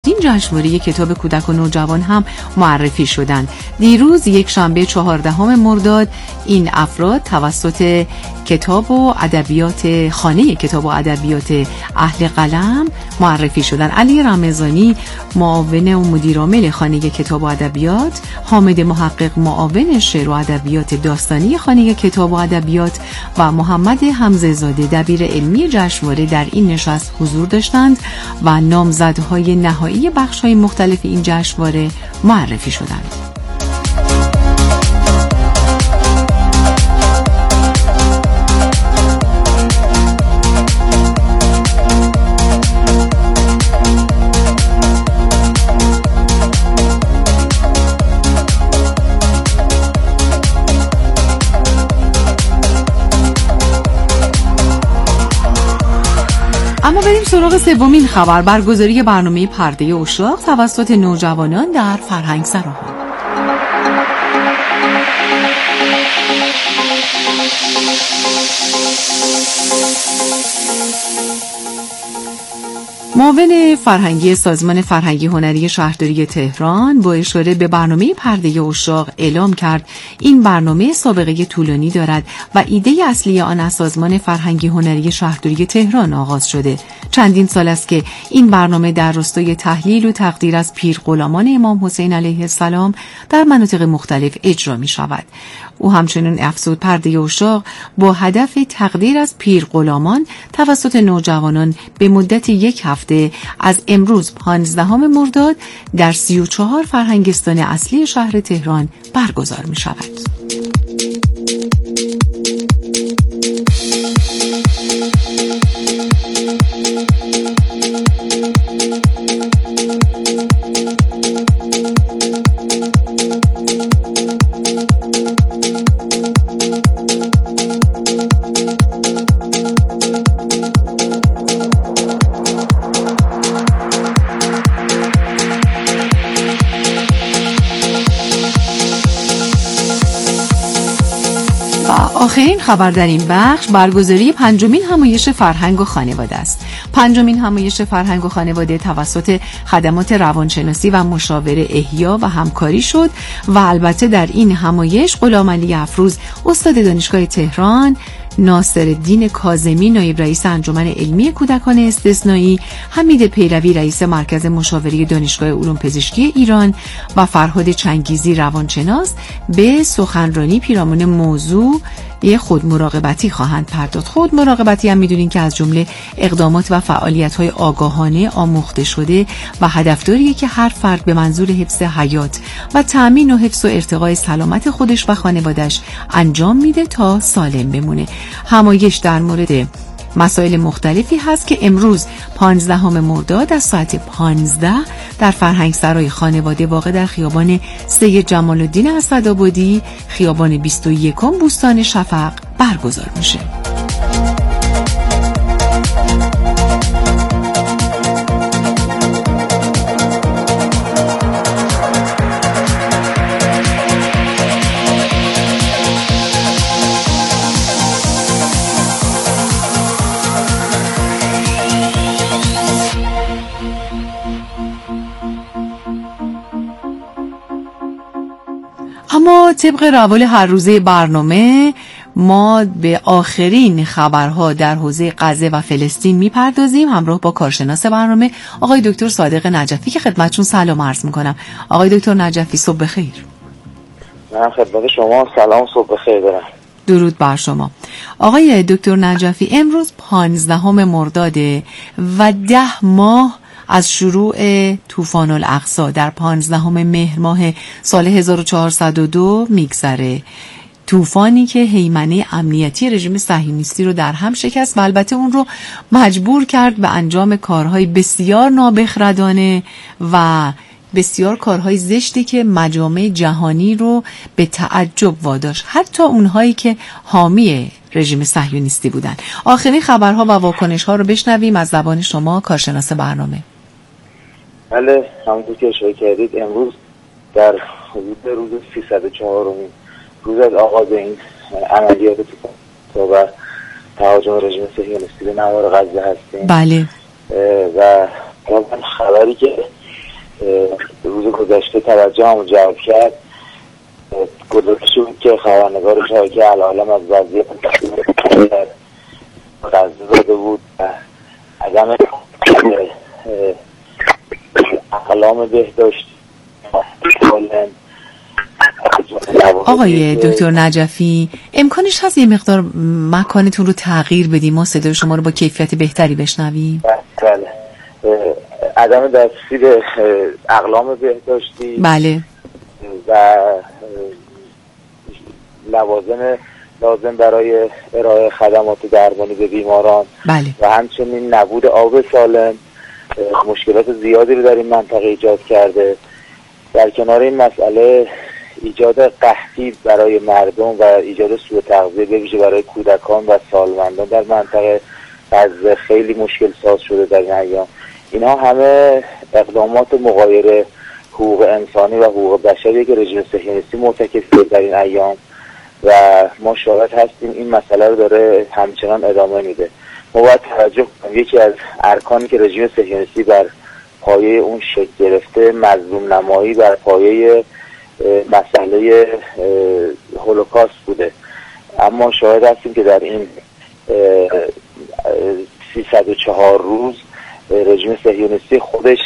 این جشنواره کتاب کودک و نوجوان هم معرفی شدند. دیروز یک شنبه 14 مرداد این افراد توسط کتاب و ادبیات خانه کتاب و ادبیات اهل قلم معرفی شدند. علی رمضانی معاون و مدیرعامل خانه کتاب و ادبیات، حامد محقق معاون شعر و ادبیات داستانی خانه کتاب و ادبیات و محمد حمزه زاده دبیر علمی جشنواره در این نشست حضور داشتند و نامزدهای نهایی بخش‌های مختلف این جشنواره معرفی شدند. اما بریم سراغ سومین خبر، برگزاری برنامه پرده عشاق توسط نوجوانان در فرهنگسراها. معاون فرهنگی سازمان فرهنگی هنری شهرداری تهران با اشاره به برنامه پرده عشاق اعلام کرد این برنامه سابقه طولانی دارد و ایده اصلی آن از سازمان فرهنگی هنری شهرداری تهران آغاز شده. چندین سال است که این برنامه در راستای تحلیل و تقدیر از پیرغلامان امام حسین علیه السلام در مناطق مختلف اجرا می شود. او همچنین افزود پرده عشاق با هدف تقدیر از پیرغلامان توسط نوجوانان به مدت یک هفته از امروز 15 مرداد در 34 فرهنگستان اصلی شهر تهران برگزار می شود. آخرین خبر در این بخش برگزاری پنجمین همایش فرهنگ و خانواده است. پنجمین همایش فرهنگ و خانواده توسط خدمات روانشناسی و مشاوره احیا و همکاری شد و البته در این همایش غلامعلی افروز استاد دانشگاه تهران، ناصرالدین کاظمی نایب رئیس انجمن علمی کودکان استثنایی، حمید پیروی رئیس مرکز مشاوره دانشگاه علوم پزشکی ایران و فرهاد چنگیزی روانشناس به سخنرانی پیرامون موضوع خودمراقبتی خواهند پرداخت. خودمراقبتی هم میدونین که از جمله اقدامات و فعالیت‌های آگاهانه آموخته شده و هدفداریه که هر فرد به منظور حفظ حیات و تأمین و حفظ و ارتقای سلامت خودش و خانواده‌اش انجام میده تا سالم بمونه. همایش در مورد مسائل مختلفی هست که امروز 15 مرداد از ساعت 15 در فرهنگسرای خانواده واقع در خیابان سید جمال الدین اسدآبادی، خیابان 21 بوستان شفق برگزار میشه. اما طبق روال هر روزه برنامه ما به آخرین خبرها در حوزه غزه و فلسطین میپردازیم همراه با کارشناس برنامه آقای دکتر صادق نجفی که خدمتشون سلام عرض میکنم. آقای دکتر نجفی صبح بخیر. من خدمت شما سلام صبح بخیر دارم. درود بر شما. آقای دکتر نجفی امروز 15 مرداده و 10 ماه از شروع طوفان الاقصی در 15 مهر ماه سال 1402 میگذره. طوفانی که هیمنه امنیتی رژیم صهیونیستی رو در هم شکست و البته اون رو مجبور کرد به انجام کارهای بسیار نابخردانه و بسیار کارهای زشتی که مجامع جهانی رو به تعجب واداشت، حتی اونهایی که حامی رژیم صهیونیستی بودن. آخرین خبرها و واکنش‌ها رو بشنویم از زبان شما کارشناس برنامه. بله، همونطور که اشاره کردید امروز در حدود روز 304 روز از آغاز این عملیات طوفان و تهاجم رژیم صهیونیستی به نوار غزه هستیم. بله. و خبری که گذشته توجهم جلب کرد گذاشته بود که خبرنگار شبکه العالم از وضعیت غزه داده بود و عدم اقلام بهداشتی. آقای دکتر نجفی، امکانش هست یه مقدار مکانتون رو تغییر بدیم ما صدای شما رو با کیفیت بهتری بشنویم؟ بله. عدم دسترسی به اقلام بهداشتی، بله، و لوازم لازم برای ارائه خدمات درمانی به بیماران، بله، و همچنین نبود آب سالم مشکلات زیادی رو در این منطقه ایجاد کرده. در کنار این مسئله ایجاد قحطی برای مردم و ایجاد سوء تغذیه به ویژه برای کودکان و سالمندان در منطقه غزه خیلی مشکل ساز شده در این ایام. اینها همه اقدامات مغایر حقوق انسانی و حقوق بشری که رژیم صهیونیستی مرتکب شده در این ایام و ما شاهد هستیم این مسئله رو داره همچنان ادامه میده. ما باید توجه کنیم یکی از ارکانی که رژیم صهیونیستی بر پایه اون شکل گرفته مظلوم نمایی بر پایه مسئله هولوکاست بوده، اما شاهد هستیم که در این 304 روز رژیم صهیونیستی خودش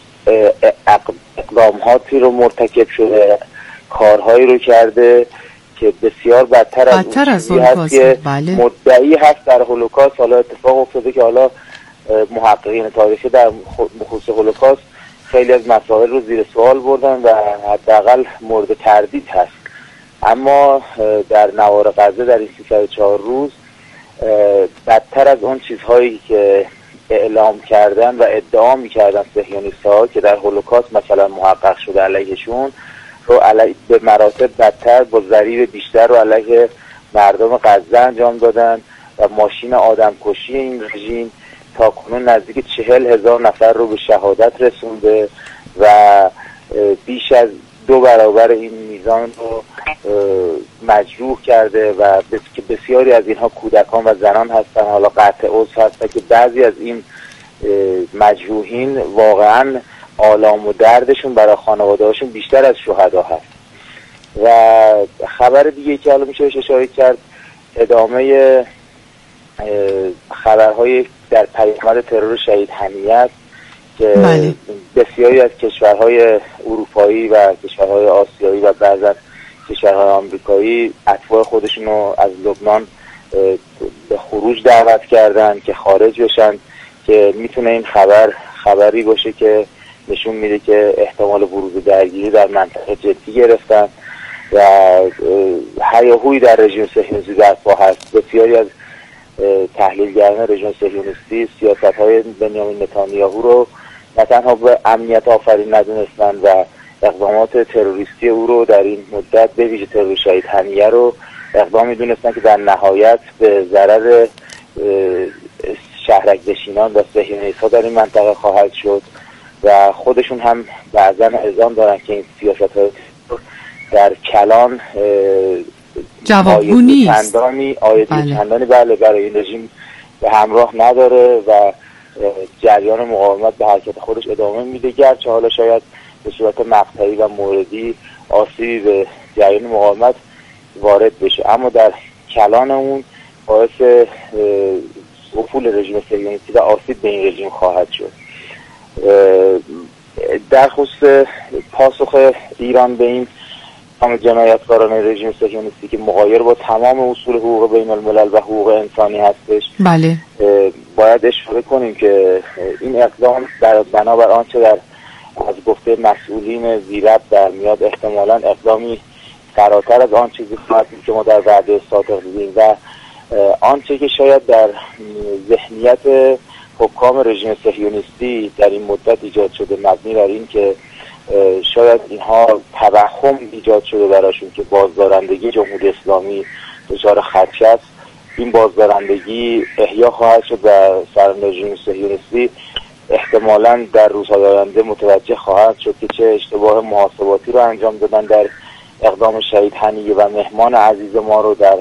اقداماتی رو مرتکب شده، کارهایی رو کرده که بسیار بدتر از اون هست که بله. مدعی هست در هولوکاست. حالا اتفاق افتاده که حالا محققین تاریخی در خصوص هولوکاست خیلی از مسائل رو زیر سوال بردن و حداقل مورد تردید هست، اما در نوار غزه در این 304 روز بدتر از اون چیزهایی که اعلام کردن و ادعا می‌کردن صهیونیست‌ها که در هولوکاست مثلا محقق شده علیهشون رو به مراتب بدتر با ضریب بیشتر رو علیه مردم غزه انجام دادن و ماشین آدمکشی این رژیم تا کنون نزدیک 40,000 نفر رو به شهادت رسونده و بیش از 2 برابر این میزان رو مجروح کرده و که بسیاری از اینها کودکان و زنان هستن. حالا قطع عضو هستن که بعضی از این مجروحین واقعا آلام و دردشون برای خانواده هاشون بیشتر از شهدا هست. و خبر دیگه که حالا میشه اشاره کرد ادامه خبرهای در پیامد ترور شهید حمیه است که بله. بسیاری از کشورهای اروپایی و کشورهای آسیایی و بعضا کشورهای آمریکایی اتباع خودشون رو از لبنان به خروج دعوت کردن که خارج بشن، که میتونه این خبری باشه که نشون میده که احتمال ورود درگیری در منطقه جدی گرفتن و هیاهویی در رژیم صهیونیستی در پا هست. بسیاری از تحلیلگران رژیم صهیونیستی سیاست‌های بنیامین نتانیاهو رو نه تنها به امنیت آفرین ندونستن و اقدامات تروریستی او رو در این مدت به ویژه ترور شهید حمیه رو اقدام می‌دونستن که در نهایت به ضرر شهرک نشینان و صهیونیست‌ها در این منطقه خواهد شد و خودشون هم بعضا اعلام دارن که این سیاست‌های در کلان جوابگو نیست، چندانی بله برای این رژیم به همراه نداره و جریان مقاومت به حرکت خودش ادامه میده، گرچه حالا شاید به صورت مقطعی و موردی آسیبی به جریان مقاومت وارد بشه، اما در کلان اون باعث افول رژیم صهیونیستی و آسیب به این رژیم خواهد شد. در خصوص پاسخ ایران به این جنایتکاران رژیم صهیونیستی که مغایر با تمام اصول حقوق بین الملل و حقوق انسانی هستش، بله، باید اشاره کنیم که این اقدام بنابر آنچه در از گفته مسئولین زیرب در میاد احتمالاً اقدامی فراتر از آن چیزی خواهد که ما در وعده صادق دیدیم و آنچه که شاید در ذهنیت حکام رژیم صهیونیستی در این مدت ایجاد شده مبنی بر این که شاید اینها توهم ایجاد شده براشون که بازدارندگی جمهوری اسلامی دچار خدشه است. این بازدارندگی احیا خواهد شد و سران رژیم صهیونیستی احتمالاً در روزهای آینده متوجه خواهد شد که چه اشتباه محاسباتی رو انجام دادن در اقدام شهید حمیه و مهمان عزیز ما رو در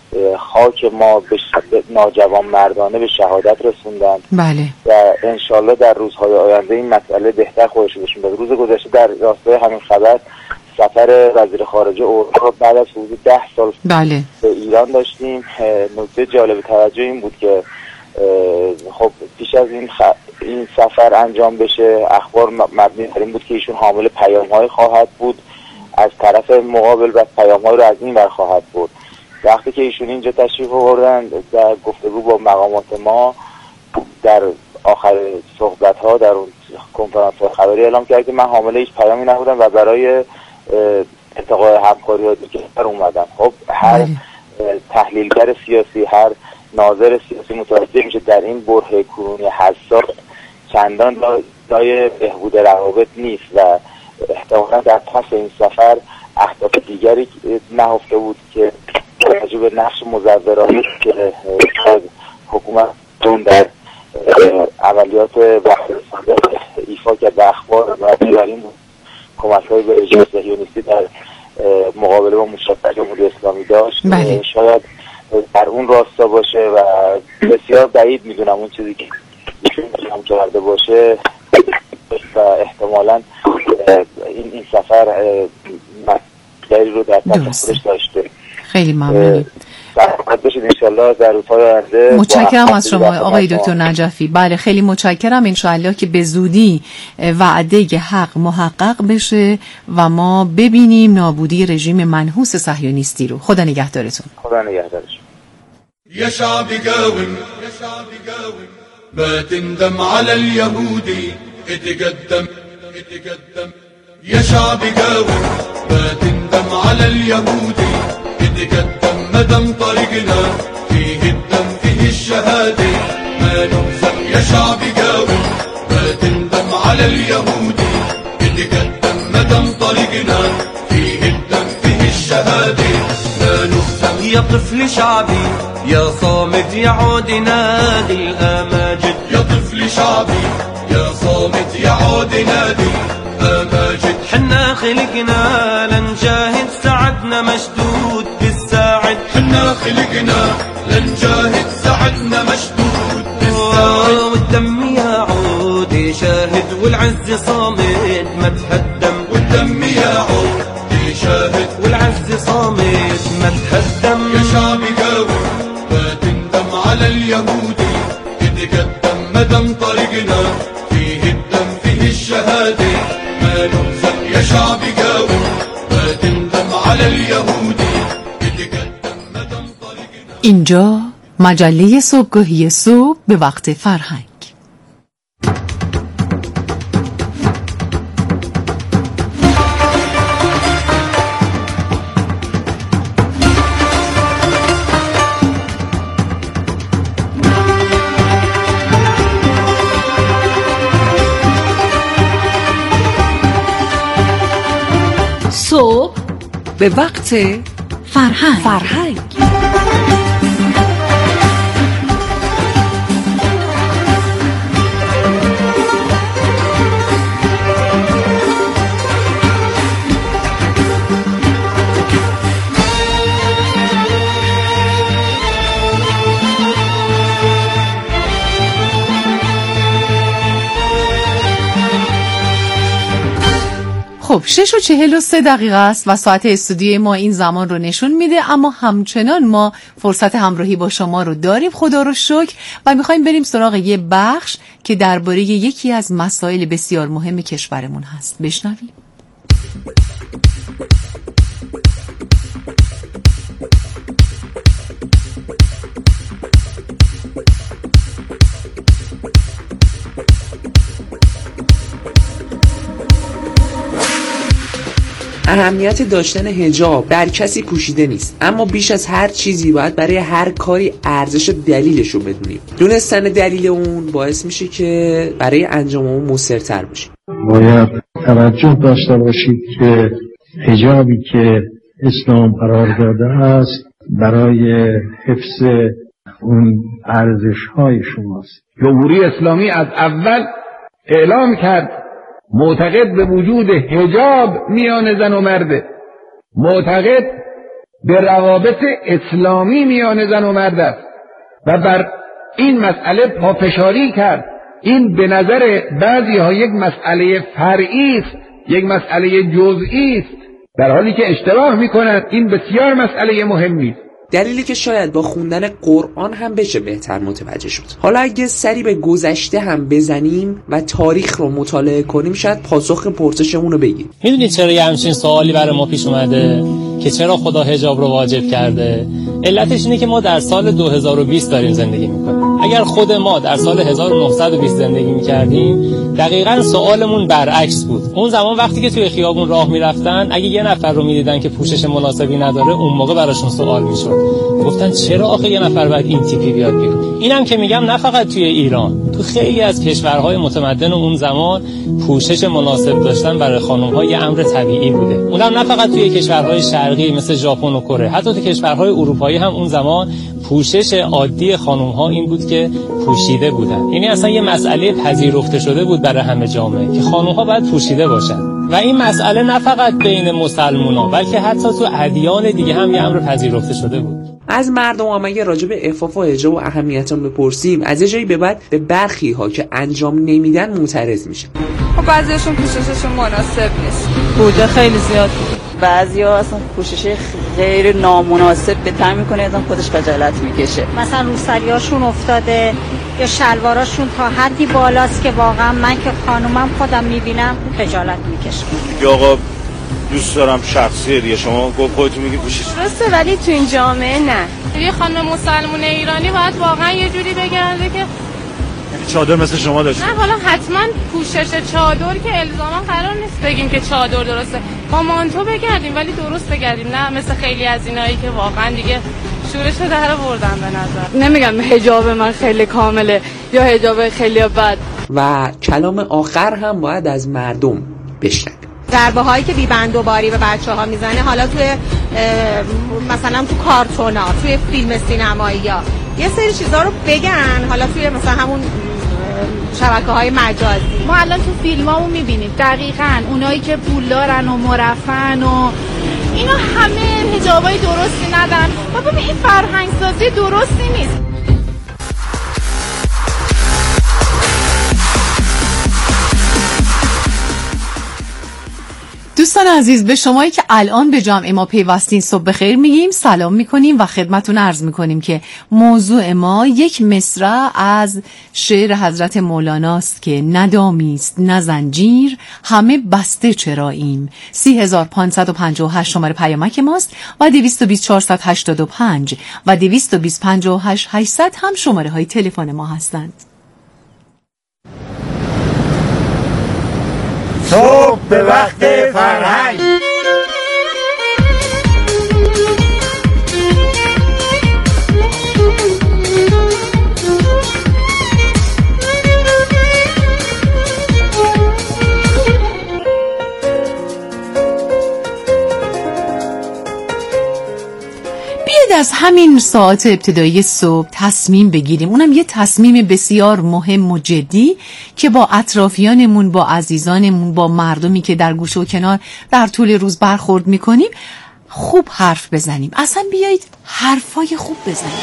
خاک ما به ناجوان مردانه به شهادت رسوندن. بله. و انشالله در روزهای آینده این مسئله بهتر خودش رو نشون بده. روز گذشته در راستای همین خبر سفر وزیر خارجه اروپا بعد از حدود 10 سال بله. به ایران داشتیم. نکته جالب توجه این بود که خب پیش از این سفر انجام بشه اخبار مبنی بر این بود که ایشون حامل پیام‌های خواهد بود از طرف مقابل و پیام‌های رو از این ور خواهد بود. وقتی که ایشون اینجا تشریف آوردن در گفتگو با مقامات ما در آخر صحبت‌ها در اون کنفرانس خبری اعلام کرد که من حامل هیچ پیامی نبودم و برای ارتقای همکاری‌ها دیگر اومدم. خب هر تحلیلگر سیاسی، هر ناظر سیاسی متوجه میشه در این بره کنونی حساس چندان دای بهبود روابط نیست و احتمالاً در پس این سفر اهداف دیگری نهفته بود که توجه به نقش مزورانی که حکومت در عملیات وحدت ایفا کرد به اخبار و این کمک‌های به رژیم صهیونیستی در مقابله با مشابهت جمهوری اسلامی داشت. شاید در اون راستا باشه و بسیار بعید میدونم اون چیزی که هم کرده باشه و احتمالاً این سفر مسئله رو در تصورش داشته. خیلی ممنونم. باشید انشالله در روزهای آینده. متشکرم از شما آقای دکتر نجفی. بله خیلی متشکرم. انشالله که به زودی وعده حق محقق بشه و ما ببینیم نابودی رژیم منحوس صهیونیستی رو. خدا نگهدارتون. خدا نگهدارش. يا شعبي قاوم ما تندم على اليهودي اتقدم يا شعبي قاوم ما تندم على اليهودي اتقدم مدام طريقنا فيه الدم فيه الشهادة ما نهزم يا شعبي قاوم ما تندم على اليهودي اتقدم مدام طريقنا فيه الدم فيه الشهادة ما نهزم يا طفل شعبي يا صامت يا عود نادي الأماجد يا طفل شعبي يا صامت يا عود نادي أماجد حنا خلقنا لنجاهد سعدنا مشدود بالساعد حنا خلقنا لنجاهد سعدنا مشدود بالساعد والدم يا عود شاهد والعز صامد ما تهدم والدم يا عود شاهد والعز صامد ما تهدم يا شعبي قاوم ما تندم على اليهودي اتقدم مدام طريقنا فيه الدم فيه الشهادة ما نهزم يا شعبي قاوم ما تندم على اليهودي اتقدم مدام طريقنا. اینجا مجله صبحگاهی صبح به وقت فرهنگ. صبح به وقت فرهنگ. خب 6:43 است و ساعت استودیوی ما این زمان رو نشون میده، اما همچنان ما فرصت همراهی با شما رو داریم خدا رو شکر و میخوایم بریم سراغ یه بخش که درباره یکی از مسائل بسیار مهم کشورمون هست. بشنویم. اهمیت داشتن حجاب در کسی پوشیده نیست، اما بیش از هر چیزی باید برای هر کاری ارزش و دلیلش رو بدونیم. دونستن دلیل اون باعث میشه که برای انجام اون مصرتر باشیم. باید توجه داشته باشید که حجابی که اسلام قرار داده است برای حفظ اون ارزش‌های شماست. جمهوری اسلامی از اول اعلام کرد معتقد به وجود حجاب میان زن و مرده، معتقد به روابط اسلامی میان زن و مرد است و بر این مسئله پافشاری کرد. این به نظر بعضی‌ها یک مسئله فرعی است، یک مسئله جزئی است، در حالی که اشتباه می‌کنند. این بسیار مسئله مهمی است. دلیلی که شاید با خوندن قرآن هم بشه بهتر متوجه شد. حالا اگه سری به گذشته هم بزنیم و تاریخ رو مطالعه کنیم شاید پاسخ پرسشمون رو بگیریم. میدونید چرا یه همچین سوالی برای ما پیش اومده که چرا خدا حجاب رو واجب کرده؟ علتش اینه که ما در سال 2020 داریم زندگی میکنیم. اگر خود ما در سال 1920 زندگی میکردیم دقیقاً سوالمون برعکس بود. اون زمان وقتی که توی خیابون راه میرفتن اگه یه نفر رو میدیدن که پوشش مناسبی نداره اون موقع براشون سوال میشد. گفتن چرا آخه یه نفر باید این تیپی بیاد بیرون؟ اینم که میگم نه فقط توی ایران، تو خیلی از کشورهای متمدن اون زمان پوشش مناسب داشتن برای خانم‌ها یه امر طبیعی بوده. اونم نه فقط توی کشورهای شرقی مثل ژاپن و کره، حتی تو کشورهای اروپایی هم اون زمان پوشش عادی خانم‌ها این بود که پوشیده بودن. یعنی اصلا یه مسئله پذیرفته شده بود برای همه جامعه که خانم‌ها باید پوشیده باشن. و این مسئله نه فقط بین مسلمان‌ها بلکه حتی تو ادیان دیگه هم یه امر پذیرفته شده بود. از مردم هم اگه راجع به عفاف و حجاب و اهمیت اون بپرسیم از یه جایی به بعد به برخی ها که انجام نمیدن معترض میشه. خب بعضیاشون پوشششون مناسب نیست. بوده خیلی زیاد. بعضیا اصلا پوشش غیر نامناسب بهتر میکنه، ازم خودش خجالت میکشه. مثلا روسریاشون افتاده یا شلواراشون تا حدی بالاست که واقعا من که خانومم خودم میبینم خجالت میکشم. یا آقا دوست دارم شخصیه دیگه، شما خودتون میگید پوشش درسته ولی تو این جامعه نه. یه خانم مسلمان ایرانی باید واقعا یه جوری بگرده که چادر مثل شما داشت. نه حالا حتما پوشش چادر که الزاما قرار نیست بگیم که چادر درسته، با مانتو بگردیم ولی درست بگردیم، نه مثل خیلی از اینایی که واقعا دیگه شورش رو در آوردن. به نظر نمیگم حجاب من خیلی کامله یا حجاب خیلی بد. و کلام آخر هم باید از مردم بشنویم. ضربه هایی که بی‌بند و باری به بچه‌ها میزنه، حالا توی مثلا تو کارتونا، توی فیلم سینمایی ها یه سری چیزا رو بگن، حالا توی مثلا همون شبکه‌های مجازی ما الان تو فیلمامون می‌بینیم دقیقاً اونایی که پول دارن و مرفن و اینا همه حجابای درستی ندن. بابا این فرهنگ سازی درستی نیست. دوستان عزیز، به شمایی که الان به جمع ما پیوستین صبح بخیر میگیم، سلام میکنیم و خدمتون عرض میکنیم که موضوع ما یک مصرع از شعر حضرت مولاناست که ندامیست نه زنجیر همه بسته چراییم. 3558 شماره پیامک ماست و 220 485 و 220 58 800 هم شماره های تلفن ما هستند. صبح به وقت فرهنگ. از همین ساعت ابتدایی صبح تصمیم بگیریم، اونم یه تصمیم بسیار مهم و جدی که با اطرافیانمون، با عزیزانمون، با مردمی که در گوشه و کنار در طول روز برخورد میکنیم خوب حرف بزنیم. اصلا بیایید حرفای خوب بزنیم.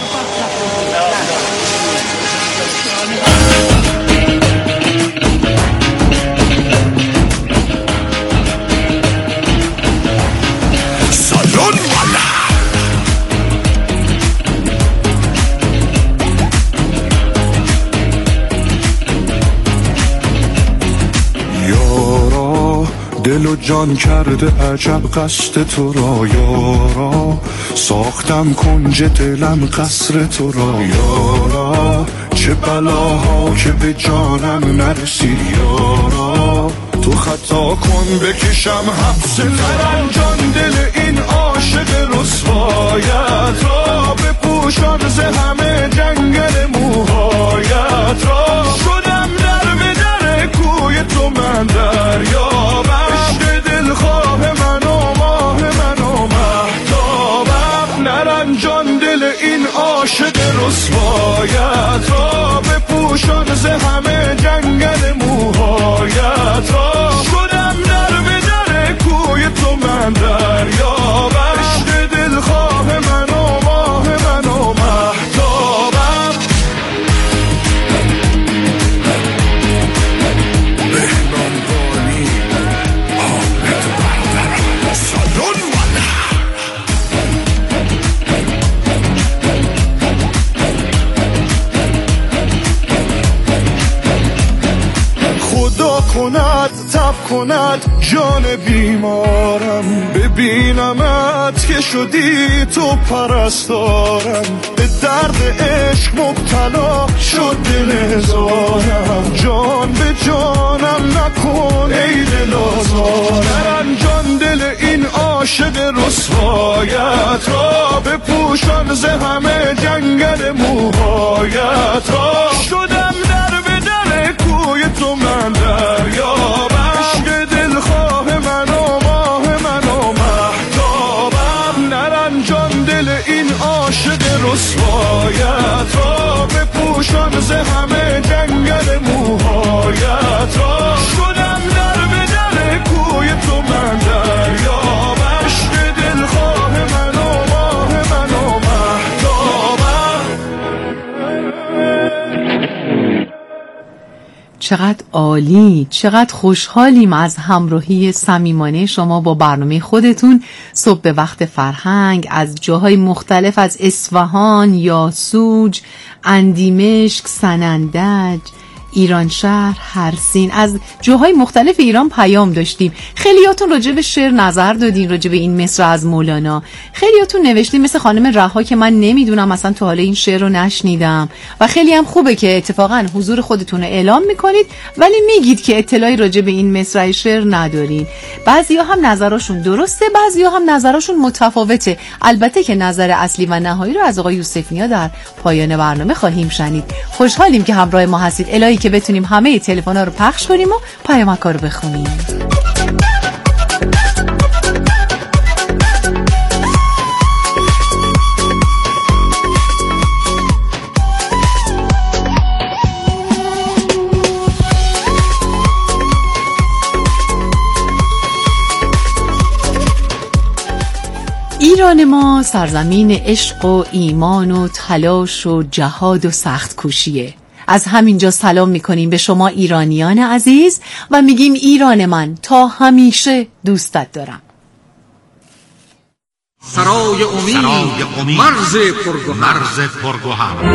دل و جان کرده عجب قصد تو را یارا، ساختم کنج دلم قصر تو را یارا، چه بلاها که به جانم نرسید یارا، تو خطا کن بکشم حبس ترم جان دل این عاشق رسوایت را، بپوشان ز همه جنگل موهایت را، شدم در به در کوی تو من دریابم، عشق دلخواه من و ماه من و مهتابم، نرنجان دل این عاشق رسوایت را، بپوشان ز همه جنگل موهایت را، شدم در به در کوی تو من دریابم، عشق دلخواه کند جان بیمارم. ببینمت که شدی تو پرستارم، به درد عشق مبتلا شد دل هزارم. جان به جانم نکن ای دل آزارم، نرنجان دل این عاشق رسوایت را، بپوشان ز همه جنگل موهایت را. شدم در به در کوی تو من دریابم، عشق دلخواه من و ماه من و مهتابم. نرنجان دل این عاشق رسوایت را، بپوشان ز همه جنگل موهایت را. شدم در به در کوی تو من دریابم، عشق دلخواه من و ماه من و مهتابم. چقدر عالی، چقدر خوشحالیم از همراهی صمیمانه شما با برنامه خودتون. صبح به وقت فرهنگ از جاهای مختلف، از اصفهان، یاسوج، اندیمشک، سنندج، ایران شهر، هرسین، از جاهای مختلف ایران پیام داشتیم. خیلیاتون راجع به شعر نظر دادین، راجع به این مصرع از مولانا. خیلیاتون نوشتین مثل خانم رها که من نمیدونم اصلا تو حال این شعر رو نشنیدم، و خیلی هم خوبه که اتفاقا حضور خودتون رو اعلام میکنید ولی میگید که اطلاعی راجع به این مصرع شعر ندارین. بعضیا هم نظرشون درسته، بعضیا هم نظرشون متفاوته. البته که نظر اصلی و نهایی رو از آقای یوسف‌نیا در پایان برنامه خواهیم شنید. خوشحالیم که همراه ما هستید، الهی که بتونیم همه تلفن‌ها رو پخش کنیم و پیامک‌ها رو بخونیم. ایران ما سرزمین عشق و ایمان و تلاش و جهاد و سخت کوشیه. از همینجا سلام میکنیم به شما ایرانیان عزیز و میگیم ایران من تا همیشه دوستت دارم. سرای امید مرز پرگوهر.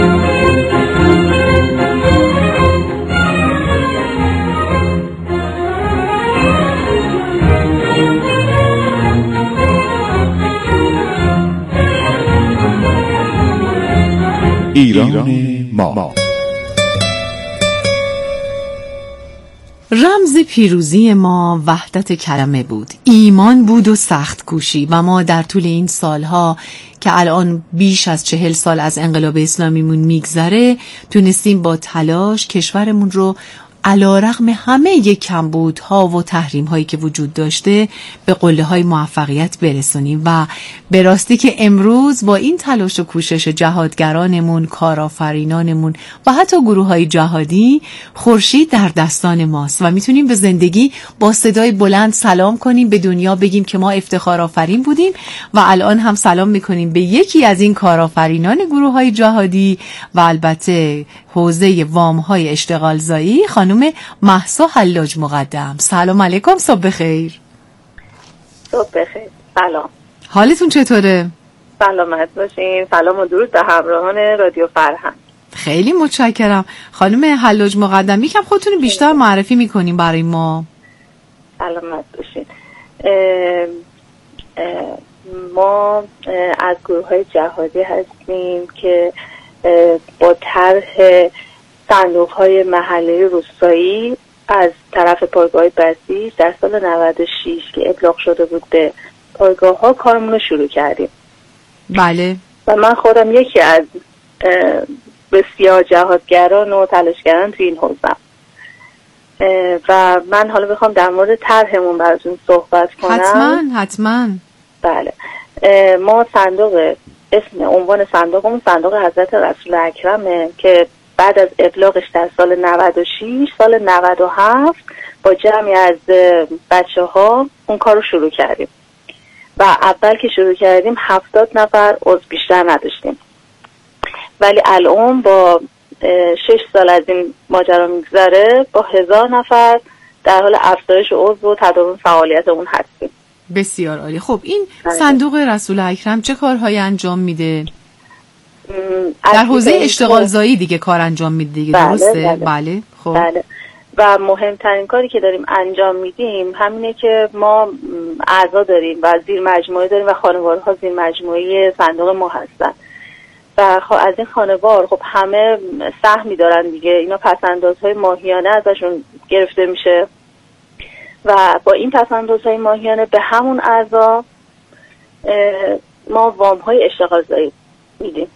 ایران ما رمز پیروزی ما وحدت کلمه بود، ایمان بود و سخت کوشی، و ما در طول این سالها که الان بیش از 40 سال از انقلاب اسلامیمون میگذره تونستیم با تلاش کشورمون رو علیرغم همه کمبودها و تحریم‌هایی که وجود داشته به قله‌های موفقیت برسونیم. و به راستی که امروز با این تلاش و کوشش جهادگرانمون، کارآفرینانمون و حتی گروه‌های جهادی، خورشید در دستان ماست و میتونیم به زندگی با صدای بلند سلام کنیم، به دنیا بگیم که ما افتخار آفرین بودیم. و الان هم سلام میکنیم به یکی از این کارآفرینان گروه‌های جهادی و البته حوزه وام‌های اشتغال زایی، خانم مهسا حلاج مقدم. سلام علیکم، صبح بخیر. صبح بخیر. سلام. حالتون چطوره؟ سلامت باشین. سلام و درود به همراهان رادیو فرهنگ. خیلی متشکرم. خانم حلاج مقدم، یکم خودتون بیشتر معرفی میکنیم برای ما. سلامت باشین. ما از گروه‌های جهادی هستیم که با طرح صندوق‌های محلی روستایی از طرف پایگاه بسیج در سال 96 که ابلاغ شده بود به پایگاه‌ها کارمون رو شروع کردیم. بله. و من خودم یکی از بسیار جهادگران و تلاشگران تو این حوزه‌ام و من حالا بخوام در مورد طرحمون براتون صحبت کنم. حتما. بله. ما عنوان صندوقمون صندوق حضرت رسول اکرمه که بعد از ابلاغش در سال 96 سال 97 با جمعی از بچه‌ها اون کار رو شروع کردیم و اول که شروع کردیم 70 نفر عضو بیشتر نداشتیم، ولی الان با 6 سال از این ماجرا میگذره با 1000 نفر در حال افزایش عضو و تداوم فعالیت اون هستیم. بسیار عالی. خب این صندوق رسول اکرم چه کارهایی انجام میده؟ در حوزه اشتغال زایی دیگه کار انجام میده دیگه، درسته؟ بله. خب. بله. و مهمترین کاری که داریم انجام میدیم همینه که ما اعضا داریم و زیر مجموعه داریم و خانوارها زیر مجموعه صندوق ما هستن و از این خانوار خب همه سهمی دارن دیگه. اینا پس‌اندازهای ماهیانه ازشون گرفته میشه و با این پس‌اندازهای ماهیانه به همون اعضا ما وام‌های اشتغال زایی میدیم.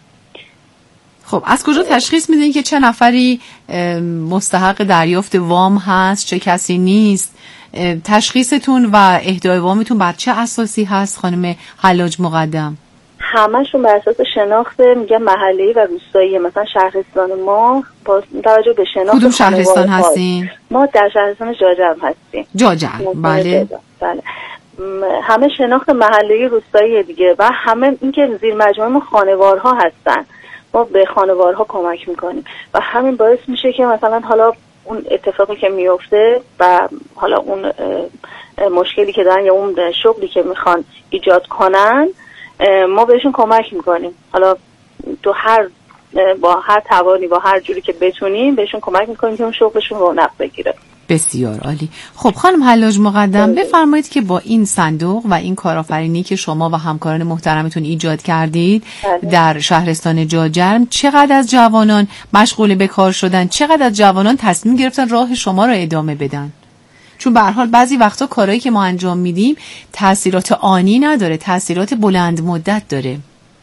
خب از کجا تشخیص میدین که چه نفری مستحق دریافت وام هست، چه کسی نیست؟ تشخیصتون و اهدای وامتون بر چه اساسی هست خانم حلاج مقدم؟ همشون بر اساس شناخت میگم محلی و روستایی. مثلا شهرستان ما با توجه به شناخت کدوم شهرستان هستین؟ ما در شهرستان جاجرم هستیم. جاجرم، بله. بله. همه شناخت محلی روستایی دیگه و همه اینکه زیر مجموعه ما خانوارها هستن، ما به خانوارها کمک میکنیم و همین باعث میشه که مثلا حالا اون اتفاقی که میفته و حالا اون مشکلی که دارن یا اون شغلی که میخوان ایجاد کنن ما بهشون کمک میکنیم. حالا تو با هر توانی با هر جوری که بتونیم بهشون کمک میکنیم که اون شغلشون رونق بگیره. بسیار عالی. خب خانم حلاج مقدم بفرمایید که با این صندوق و این کارآفرینی که شما و همکاران محترمتون ایجاد کردید در شهرستان جاجرم چقدر از جوانان مشغول به کار شدن، چقدر از جوانان تصمیم گرفتن راه شما را ادامه بدن؟ چون به هر حال بعضی وقتا کارهایی که ما انجام میدیم تأثیرات آنی نداره، تأثیرات بلند مدت داره.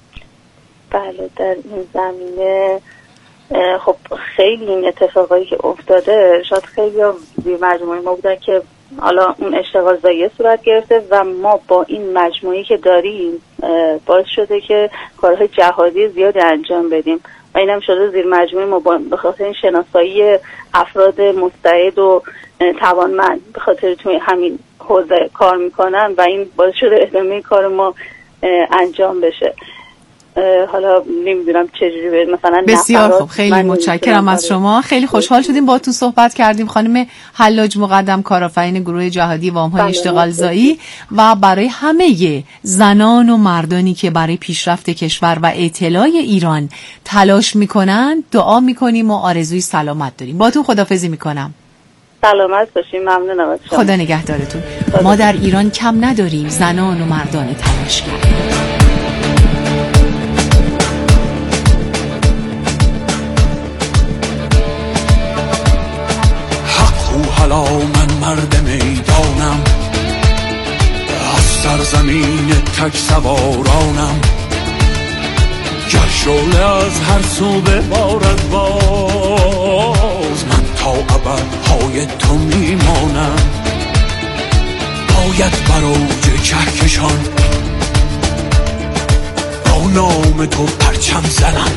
بله در این زمینه خب خیلی این اتفاقایی که افتاده شاید خیلی زیر مجموعه ما بودن که حالا اون اشتغال زایی صورت گرفته و ما با این مجموعی که داریم باعث شده که کارهای جهادی زیادی انجام بدیم و اینم شده زیر مجموعه ما به خاطر این شناسایی افراد مستعد و توانمند به خاطر توی همین حوزه کار میکنن و این باعث شده ادامه کار ما انجام بشه. حالا نمیدونم چجوری مثلا بسیار خوب، خیلی متشکرم از شما. خیلی خوشحال شدیم با تو صحبت کردیم خانم حلاج مقدم، کارآفرین گروه جهادی وام‌های اشتغال زایی و برای همه زنان و مردانی که برای پیشرفت کشور و اطلاع ایران تلاش میکنن دعا میکنیم و آرزوی سلامت داریم. با تو خداحافظی میکنم. سلامت باشین. ممنونم از شما. خدا نگهدارتون. ما در ایران کم نداریم زنان و مردان تلاشگر. حالا من مرد میدانم، از سرزمین تک سوارانم، گر شعله از هر سو ببارد باز من تا ابد پای تو میمانم. باید بر اوج کهکشان با نام تو پرچم زنم،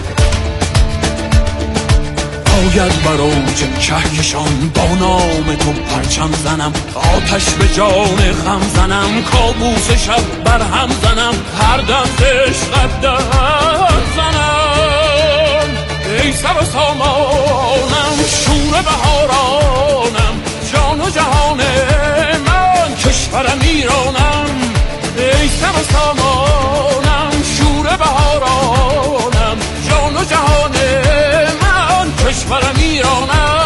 باید بر اوج کهکشان با نام تو پرچم زنم، آتش به جان خم زنم، کابوس شب بر هم زنم، هر دم عشقت در زنم. ای سر و سامانم، شور بهارانم، جان و جهان من کشورم ایرانم. ای سر و سامانم، شور بهارانم، جان و جهان کشورم ایرانم.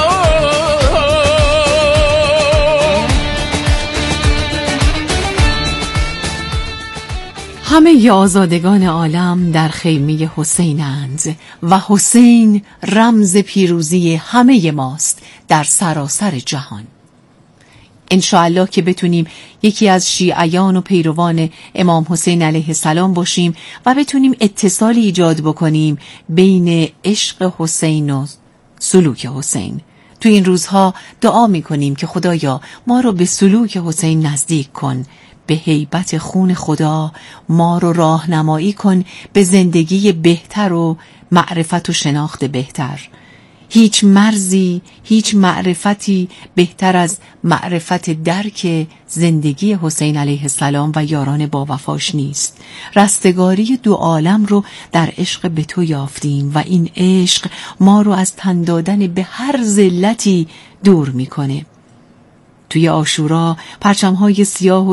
همه آزادگان عالم در خیمه حسینند و حسین رمز پیروزی همه ماست در سراسر جهان. انشاءالله که بتونیم یکی از شیعیان و پیروان امام حسین علیه السلام باشیم و بتونیم اتصالی ایجاد بکنیم بین عشق حسین و سلوک حسین. تو این روزها دعا میکنیم که خدایا ما رو به سلوک حسین نزدیک کن، به هیبت خون خدا ما رو راهنمایی کن به زندگی بهتر و معرفت و شناخت بهتر. هیچ مرزی، هیچ معرفتی بهتر از معرفت درک زندگی حسین علیه السلام و یاران با وفاش نیست. رستگاری دو عالم رو در عشق به تو یافتیم و این عشق ما رو از تن دادن به هر ذلتی دور میکنه. توی عاشورا پرچم‌های سیاه و